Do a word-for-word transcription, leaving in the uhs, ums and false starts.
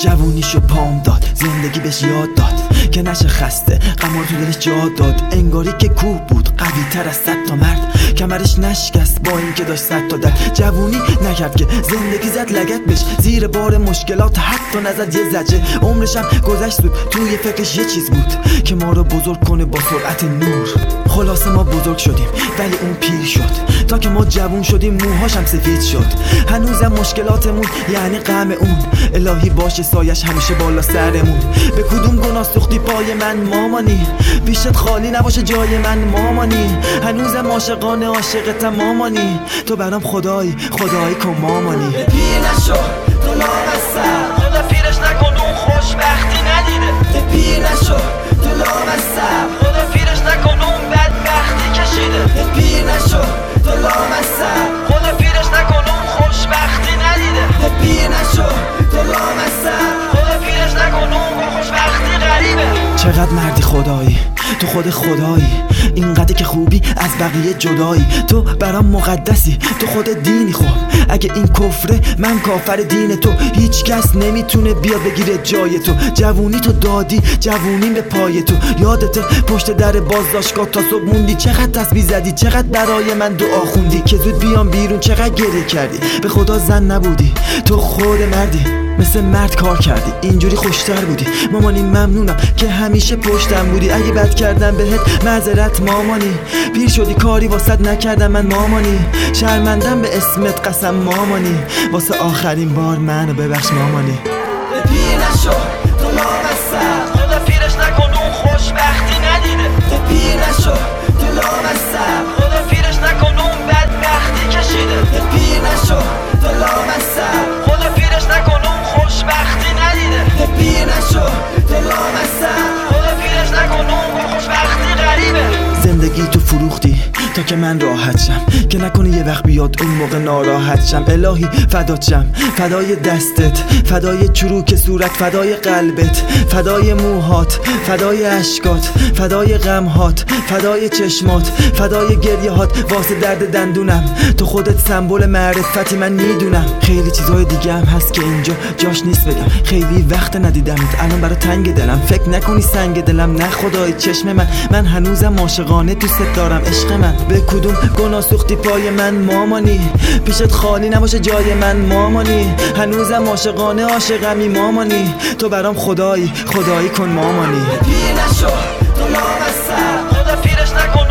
جوونیشو پام داد، زندگی بهش یاد داد که نشه خسته، غمار تو دلش جا داد. انگاری که کوه بود قوی تر از صد تا مرد، کمرش نشکست با این که داشت صد تا درد. جوونی نکرد که زندگی زد لگت بهش، زیر بار مشکلات حتی نزد یه زجه. عمرشم گذشت بود توی فکرش یه چیز بود که ما رو بزرگ کنه با سرعت نور. خلاصه ما بزرگ شدیم ولی اون پیر شد، تا که ما جوون شدیم موهاشم سفید شد. هنوزم مشکلاتمون یعنی غم اون، الهی باشه سایش همیشه بالا سرمون. به کدوم گناه سوختی پای من مامانی، پیشت خالی نباشه جای من مامانی. هنوزم عاشقانه عاشقتم مامانی، تو برام خدایی خدایی کن مامانی. پیر نشو تو لامصب، خدا پیرش نکن اون خوشبختی ندیده. پیر نشو تو لامصب، خدا پیرش نکن اون بدبختی کشیده. پیر نشو تو لامصب، خدا پیرش نکن اون خوشبختی ندیده. پیر نشو تو لامصب، خدا پیرش نکن اون خوشبختی غریبه. چقدر مردی خدایی، تو خود خدایی، اینقدر که خوبی از بقیه جدایی. تو برام مقدسی، تو خود دینی. خب اگه این کفره من کافر دین تو، هیچ کس نمیتونه بیا بگیره جای تو. جوونی تو دادی جوونی به پای تو، یادت پشت در بازداشتگاه تا صبح موندی. چقدر تسبیح زدی، چقدر برای من دعا خوندی که زود بیام بیرون. چقدر گریه کردی، به خدا زن نبودی، تو خود مردی، مثل مرد کار کردی، اینجوری خوشتر بودی. مامانی ممنونم که همیشه پشتم بودی، اگه بد کردم بهت معذرت مامانی. پیر شدی کاری واسط نکردم من مامانی، شرمندم به اسمت قسم مامانی. واسه آخرین بار منو ببخش مامانی. پیر نشو تو لامصب، خدا پیرش نکن اون خوشبختی ندیده. پیر نشو تو لامصب، خدا پیرش نکن اون بدبختی کشیده. پیر نشو تو لامصب، خدا پیرش نکن اون خوشبختی ندیده. پیر نشو تو لامصب، خدا پیرش نکن اون خوشبختی غریبه. زندگی تو فروختی تا که من راحت شم، که نکنه یه وقت بیاد اون موقع ناراحت شم. الهی فدات شم، فدای دستت، فدای چروک صورت، فدای قلبت، فدای موهات، فدای اشکات، فدای غمهات، فدای چشمات، فدای گریهات، واسه درد دندونم. تو خودت سمبل معرفتی من میدونم. خیلی چیزای دیگه هم هست که اینجا جاش نیست بگم، خیلی وقت ندیدمت الان برا تنگ دلم. فکر نکنی سنگ دلم، نه خدای چشم من، من هنوزم عاشقانه دوست دارم عشق من. به کدوم گناه سوختی پای من مامانی، پیشت خالی نباشه جای من مامانی. هنوزم عاشقانه عاشقمی مامانی، تو برام خدایی خدایی کن مامانی. پیر نشو تو لامصب، خدا پیرش نکن